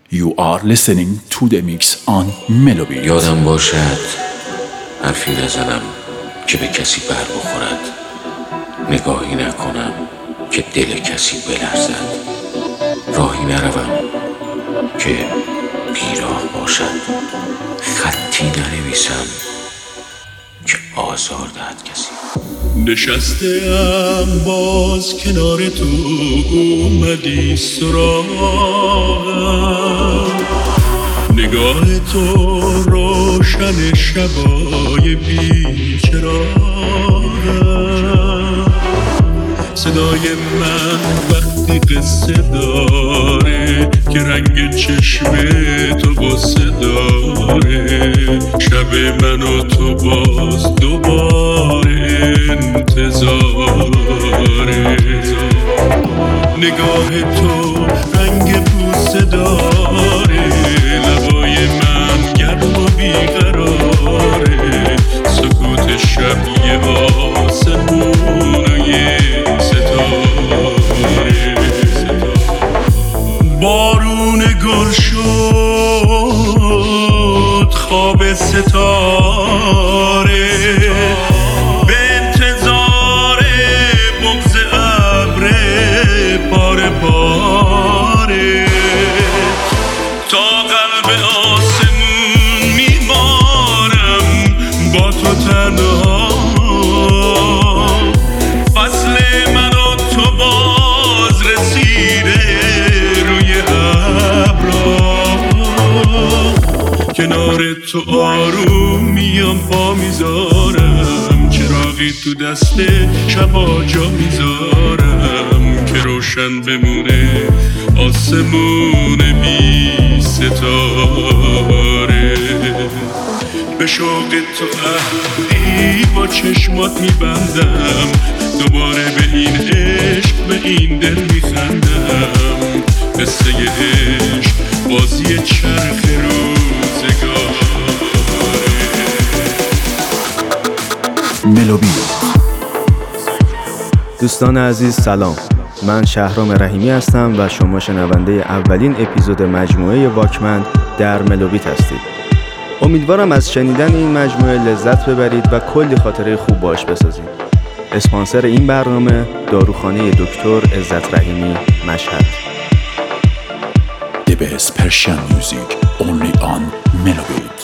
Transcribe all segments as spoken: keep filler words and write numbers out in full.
You are listening to the mix on Melobeat. یادم باشد حرفی نزنم که به کسی بر بخورد، نگاهی نکنم که دل کسی بلرزد، راهی نروم که بیراه باشد، خطی ننویسم که آزار دهد کسی. نشسته‌ام باز کنار تو، اومدی سراغم، نگاه تو روشن شبای بیچراغم، صدای من وقتی قصه داره که رنگ چشم تو قصه داره، شب من و تو باز دوباره انتظاره، نگاه تو رنگ بوسه داره، لبای من گرم و بیقراره، سکوت شب یه آسمون و یه ستاره، بارون گل شد خواب ستاره، به انتظار بغض ابر پاره پاره، تا قلب آسمون میبارم با تو تنها، فصل من و تو باز رسیده روی ابرا، کنار تو آروم میام پا میذارم، چراغی تو دست شبا جا میذارم که روشن بمونه آسمون بی ستاره، به شوق تو عهدی با چشمات میبندم، دوباره به این عشق به این دل میخندم، قصه عشق بازی چرخ روزگاره. ملوبیت. دوستان عزیز سلام، من شهرام رحیمی هستم و شما شنونده اولین اپیزود مجموعه واکمن در ملوبیت هستید. امیدوارم از شنیدن این مجموعه لذت ببرید و کلی خاطره خوب باش بسازید. اسپانسر این برنامه داروخانه دکتر عزت رحیمی مشهد. The best Persian music only on Melobeat.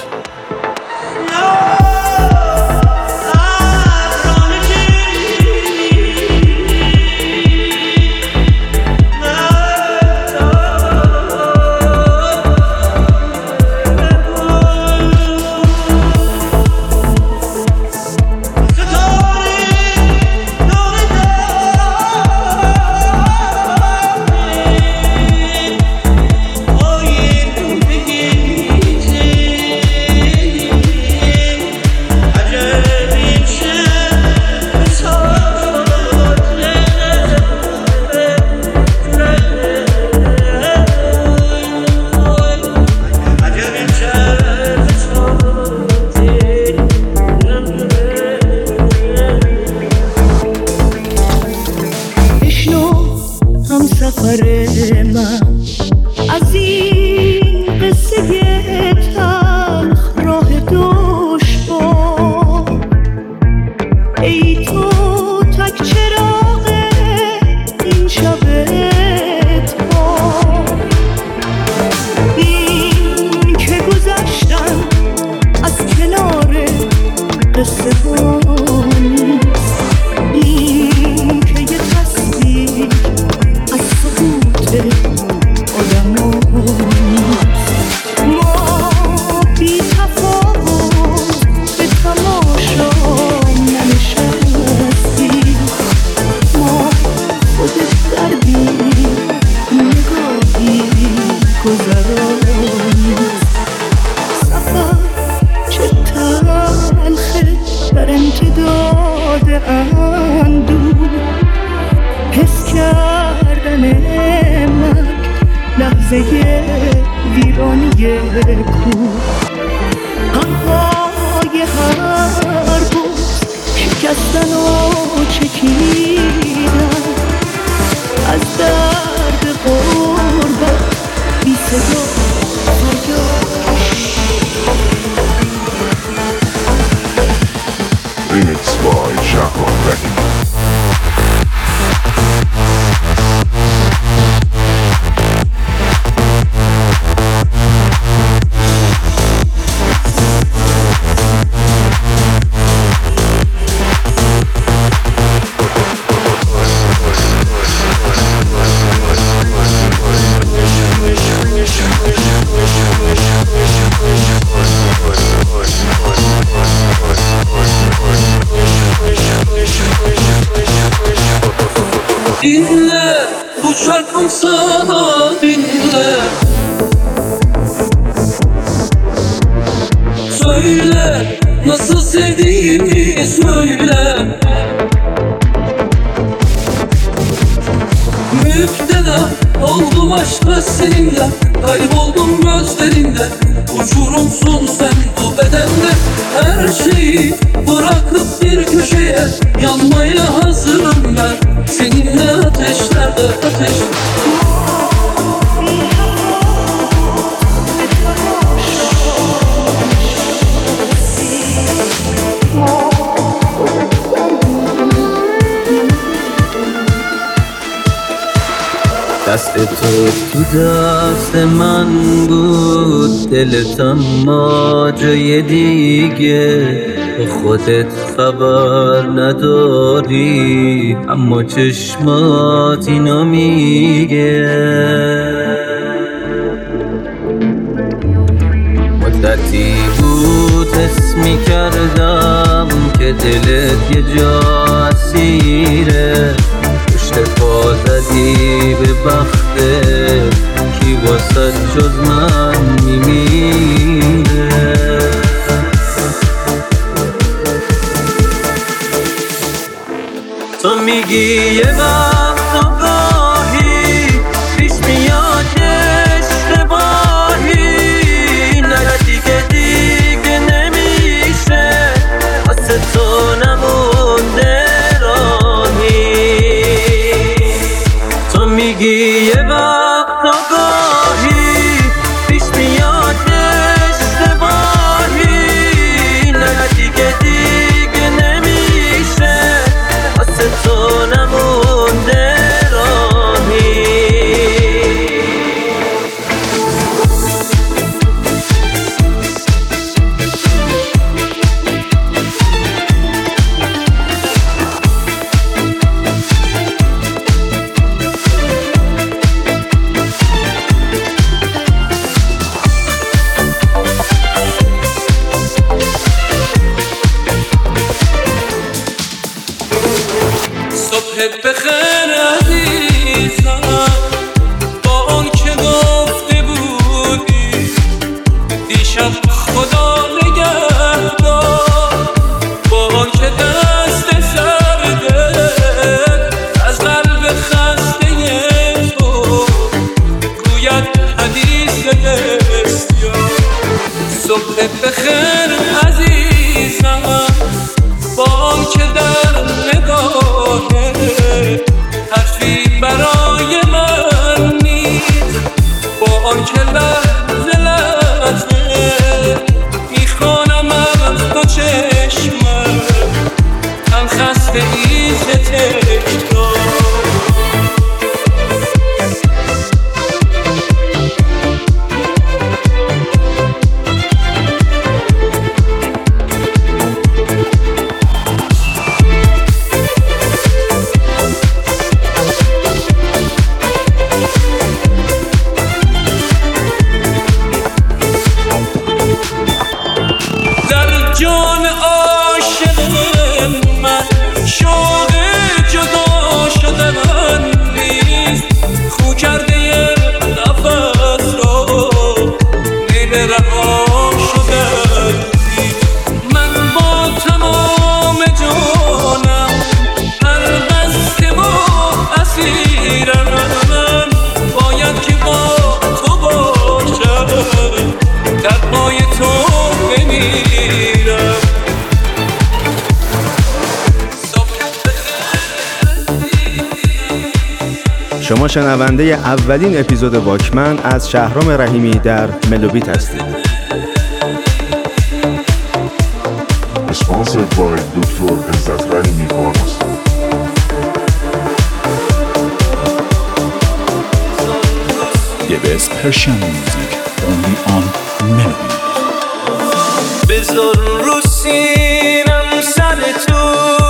از درد غربت بی صدا dinle, bu şarkım sana dinle. Söyle, nasıl sevdiğimi söyle. Müptela oldum aşka seninle, kayboldum gözlerinde. Uçurumsun sen bu bedende. Her şeyi bırakıp bir köşeye, yanmaya hazırım ben seninle ateşlerde ateş. دست تو تو دست من بود، دلت اما جای دیگه. به خودت خبر نداری اما چشمات اینو میگه. مدتی بود حس میکردم که دلت یه جا اسیره. پشت پا زدی به بخته، کی واسه جز من میمیره. تو میگی یه وقت آگاهی پیش میاد اشتباهی، نه دیگه دیگه نمیشه واسه تو نمونده راهی. تو میگی یه وقت آگاهی پیش میاد اشتباهی، نه دیگه دیگه نمیشه واسه تو نمونده راهی. صبحت بخیر عزیزم، با اون که گفته بودی دیشب خدا نگهدار. با اون که دست سرده از قلب خسته تو گوید حدیث بسیار. صبحت بخیر عزیزم، با اون که در نگاهه حرفی برای من نیست. با آن که لحظه لحظه میخوانم از دو چشمم هم خسته ایز تکرار. جان عاشق من شوق جدا شدن نیست، خو کرده نفس را میل رها شدن نیست. من با تمام جانم هر بسته و اسیرم، باید که با تو باشم در پای تو بمیرم. شما شنونده اولین اپیزود واکمن از شهرام رحیمی در ملوبیت هستید. Sponsored by دکتر عزت رحیمی فارماسا. The best Persian music only on Melody. بذار رو سینم سر تو،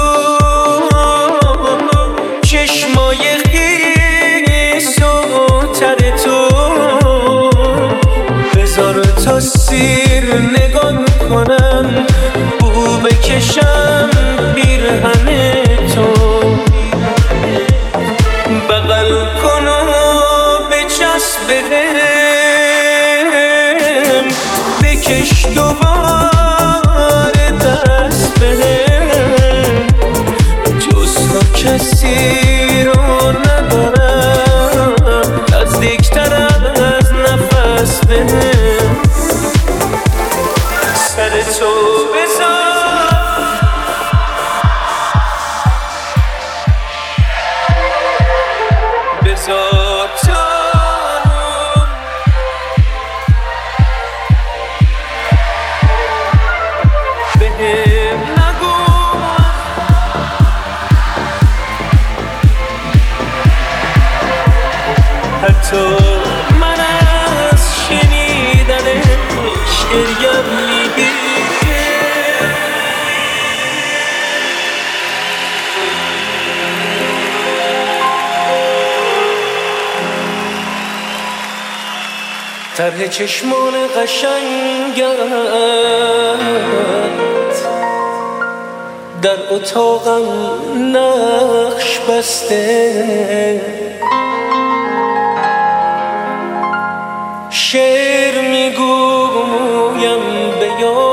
چشمای خیس و تر تو. بذار تا سیر نگاه کنم، بو بکشم پیرهن تو. بکش دوباره دست بهم، جز تو کسی رو ندارم نزدیکتر از نفس بهم. سر تو بذار بذار جانم بهم نگو حتی من از شنیدنش گریم میگیره. طرح چشمان قشنگت در اتاقم نقش بسته، شعر میگویم به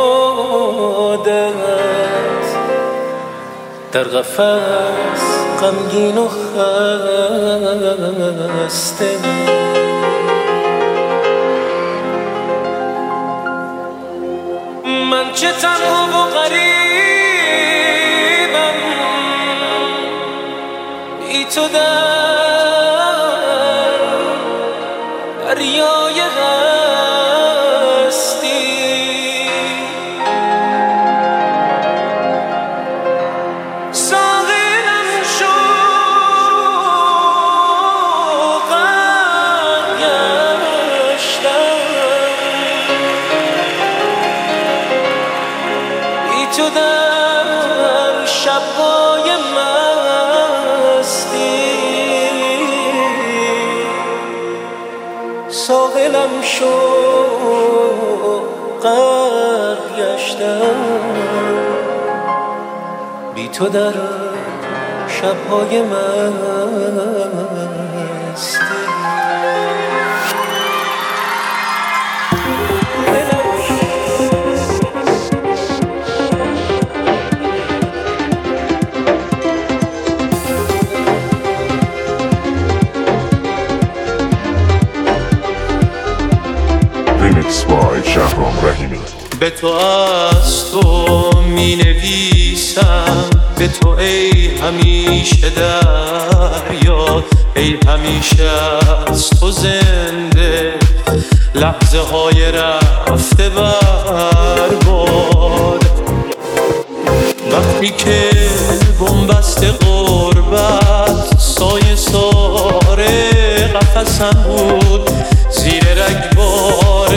یادت در قفس غمگین و خسته. من چه تنها و غریبم بی تو در دریای هستی. ساغرم شو غرق گشتم بی تو در شب‌های مستی. ساحلم شو غرق گشتم بی تو در شب‌های مستی. Remix by شهرام رحیمی. به تو از تو می نویسم، به تو ای همیشه دریا، ای همیشه از تو زنده لحظه های رفته برباد. وقتی که بنبست غربت سایه ساره قفسم بود، زیر رگبار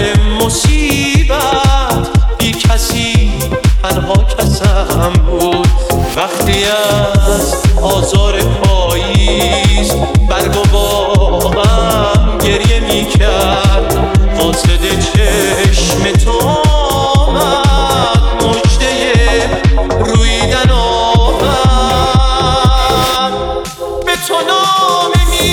مصیبت بی کسی تنها کسم بود. وقتی از آزار پاییز برگ و باغم گریه می کرد، قاصد چشم تو آمد مژده رویدن آمد. به تو نامه می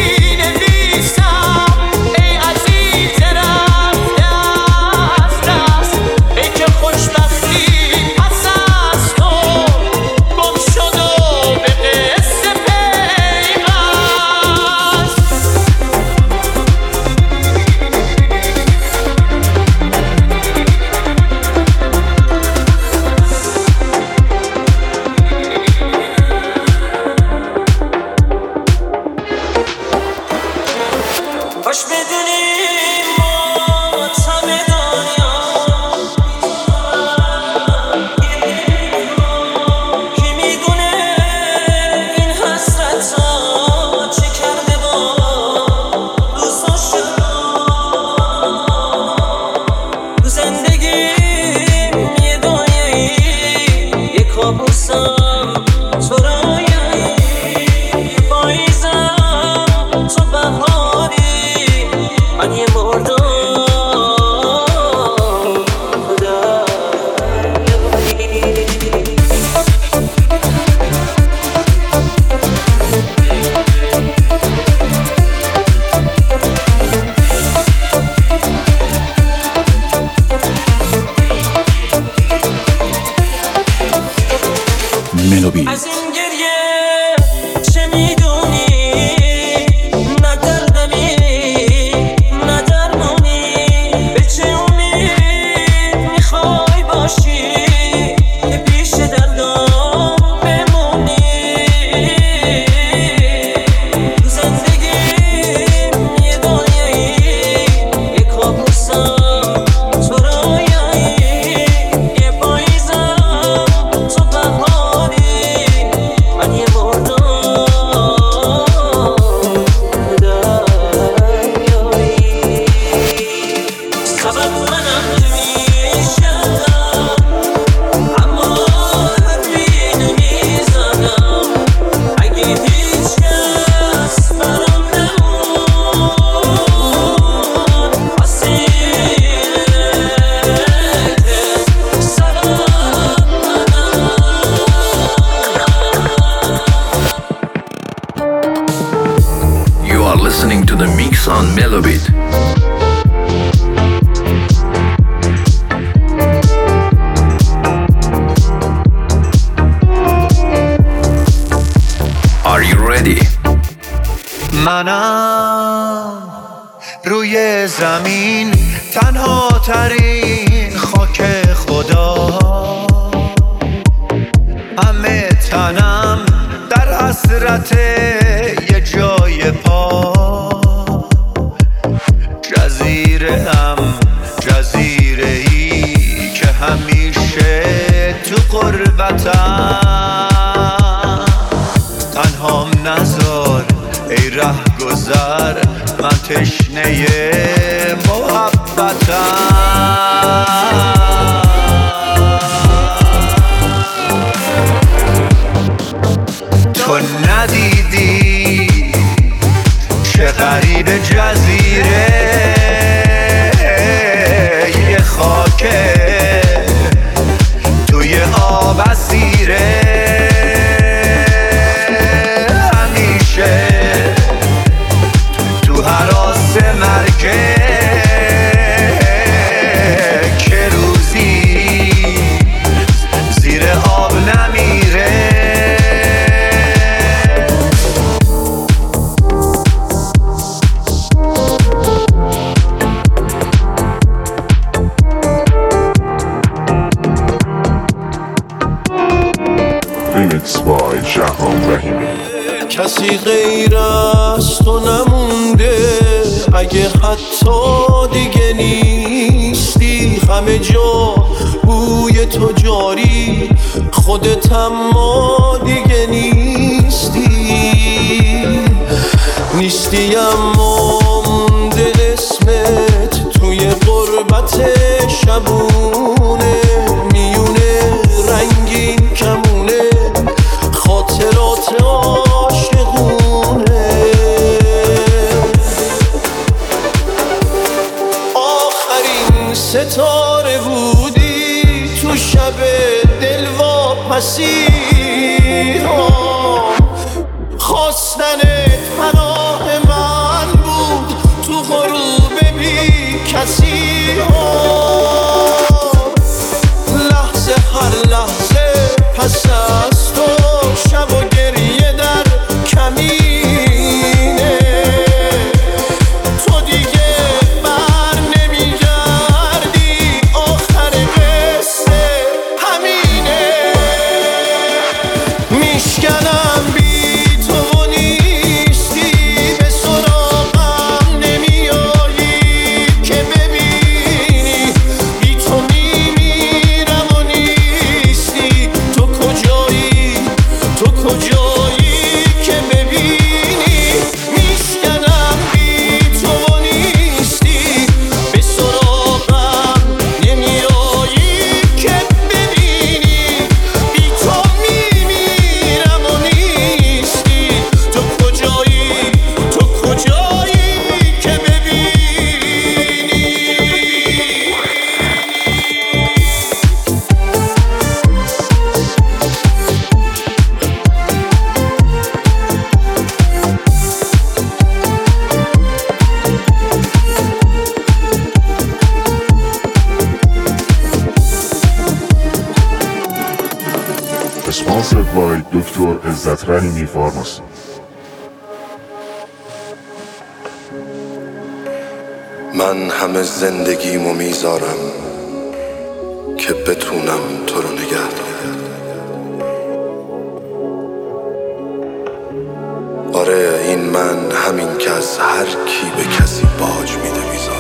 نویسم ای عزیز رفته از دست، ای که خوشبختی پس از تو گم شد و به قصه پیوست. منم روی زمین تنها ترین خاک خدا، همه تنم در حسرت یه جای پا. جزیره ام جزیره ای که همیشه تو غربتم، تنهام نذار ای ره گذر، من تشنه محبتم. تو ندیدی چه غریب جزیره، یه خاکه توی آب اسیره، همیشه تو هراس مرگه که روزی زیر آب نمیره. Remix by شهرام رحیمی. کسی غیر از تو نمونده، اگه حتی دیگه نیستی، همه جا بوی تو جاری، خودت اما دیگه نیستی. نیستی اما مونده اسمت توی غربت شبونه، میونه رنگین کمونه، خاطرات عاشقونه. آخرین ستاره بودی تو شب دلواپسی ها، خواستنت پناه من بود تو غروب بی کسی ها. لحظه هر لحظه پس از تو شب و گریه در کمینه، تو دیگه بر نمیگردی، آخر قصه همینه. میشکنم بی تو نیستی، به سراغم نمیایی که ببینی، بی تو میمیرم و نیستی. تو کجایی تو کجایی که ببینی، میشکنم بی تو نیستی، به سراغم نمیایی که ببینی، بی تو میمیرم و نیستی. تو کجایی تو کجایی که ببینی. Sponsored by دکتر عزت رحیمی فارماسی. من همه زندگیمو میذارم که بتونم تو رو نگه دارم. آره این من، همین که از هر کی به کسی باج میده میذارم.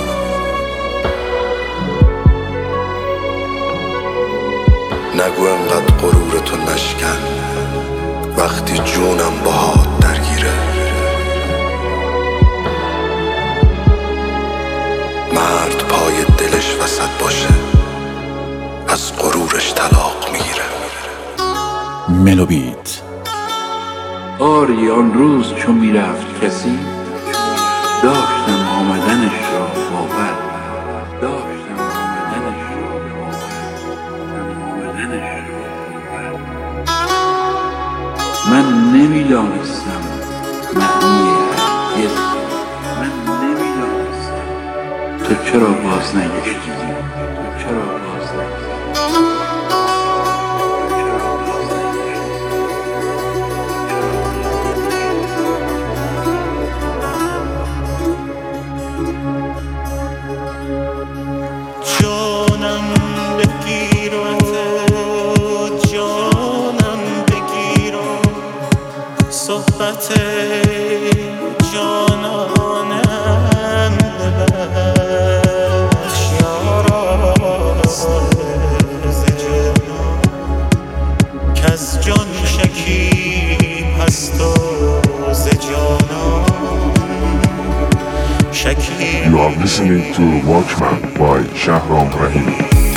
نگو انقدر غرورتو نشکن وقتی جونم باهات درگیره. مرد پای دلش وسط باشه از غرورش طلاق میگیره. ملوبیت. آری آن روز چون میرفت کسی، داشتم آمدنش را باور، داشتم آمدنش را باور، آمدنش را باور. من نمیدانستم معنی هرگز، من نمیدانستم تو چرا باز نگشتی، تو چرا باز نگشتی. جانم بگیر و جانم بگیر و صحبت جانانم ببخش یارا ز جانم کز جان شکیب هست و ز جانم شکیب. You are listening to Walkman by Shahram Rahimi.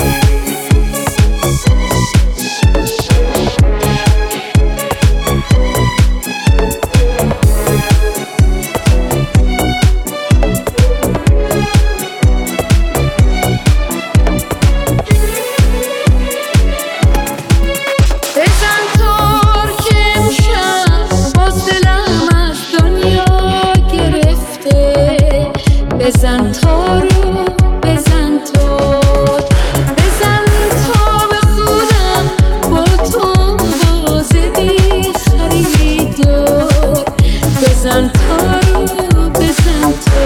بزن تا رو بزن تا بزن تا به خودم با تو بازه بی خریدار بزن تا رو بزن تا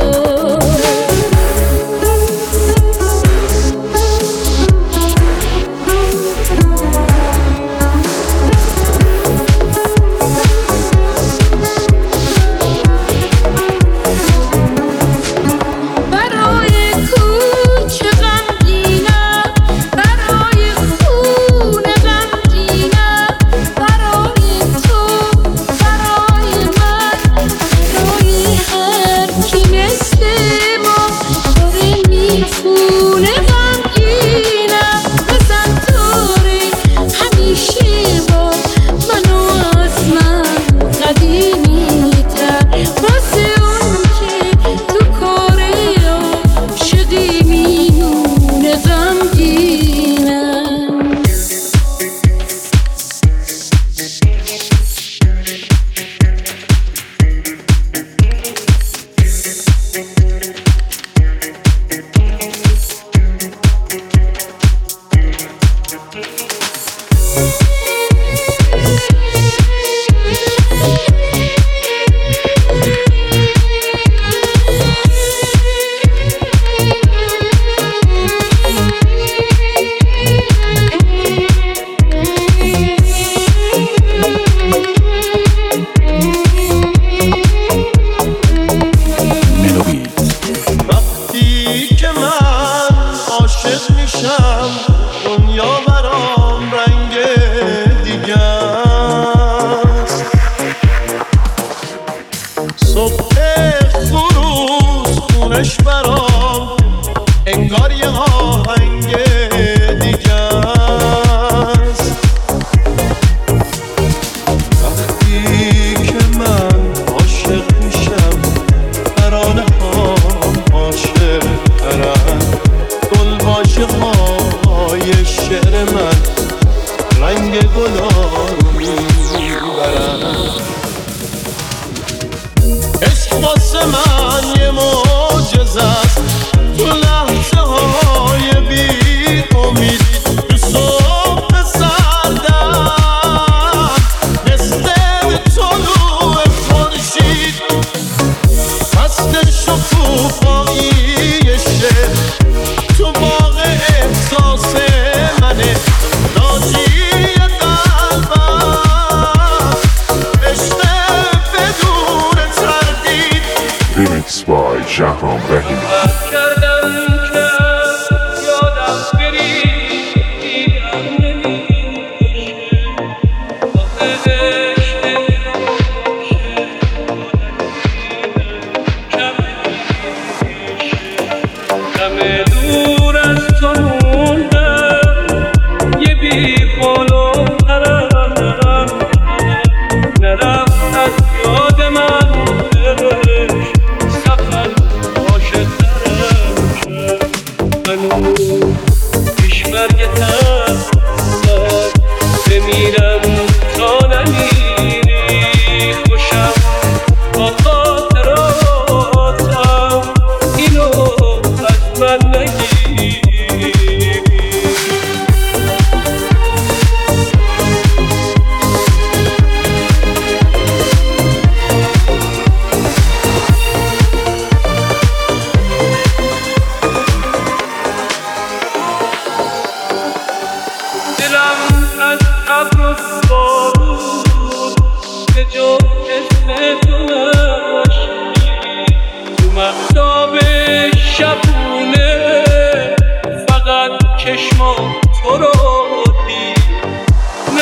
Shahram Rahimi.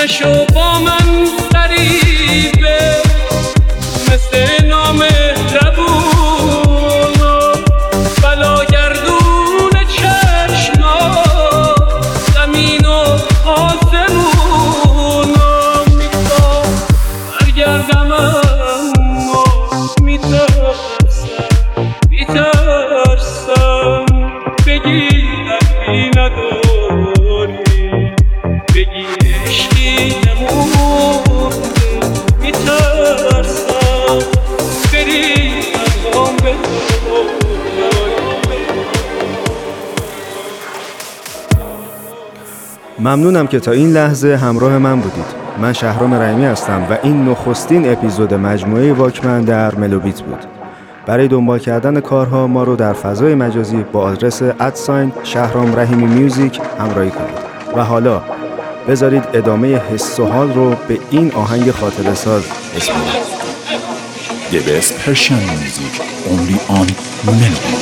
نشو با من غریبه مثل نام ربونا بلا گردون چشما زمین و آسمونا میخوام برگردم اما میترسم میترسم بگی دردی نداری بگی عشقی نمونده میترسم بری درام ممنونم که تا این لحظه همراه من بودید. من شهرام رحیمی هستم و این نخستین اپیزود مجموعه واکمن در ملوبیت بود. برای دنبال کردن کارها ما رو در فضای مجازی با آدرس ادساین شهرام رحیمی میوزیک همراهی کنید. و حالا بذارید ادامه حس و حال رو به این آهنگ خاطره ساز بسپاریم. The best Persian music only on Melody.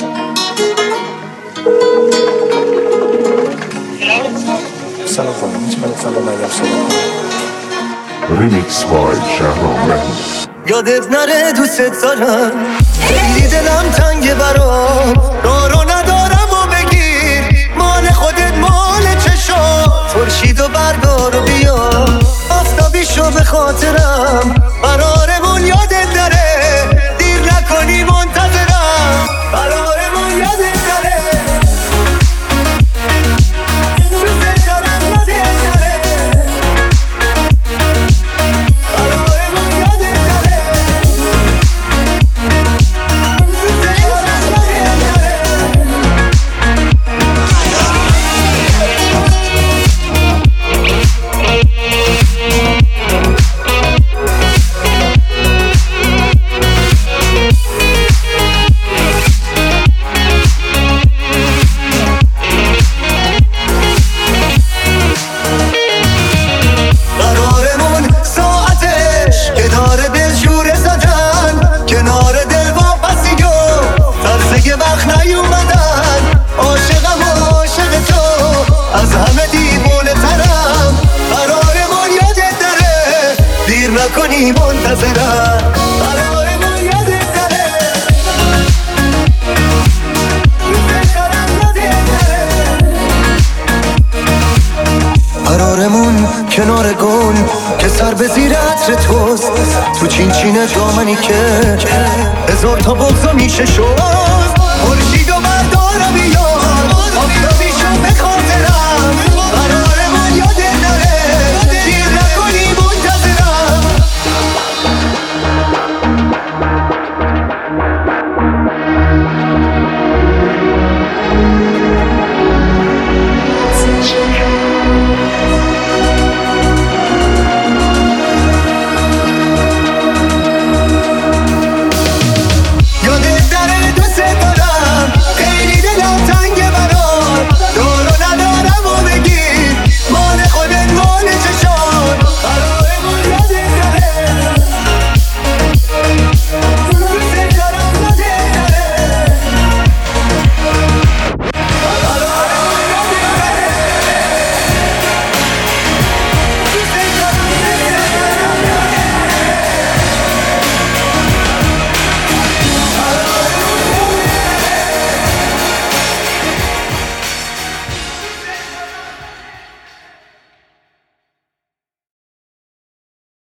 سلام کنم هیچ من سلام نگم سلام ریمیکس بای شهرام رحیمی. یادت نره دوست دارم خیلی دلم تنگه برام رو رو ندارم و بگیر مال خودت مال چشم خورشید و بردار و بیا آفتابی شو به خاطرم قرارمون یادت نره دیر نکنی منتظرم قرارمون یادت نره دوست دارم یادت نره قرارمون یادت نره قرارمون کنار گل که سر به زیر عطر توست تو چین چین دامنی که هزار تا بغضا میشه شد خورشید و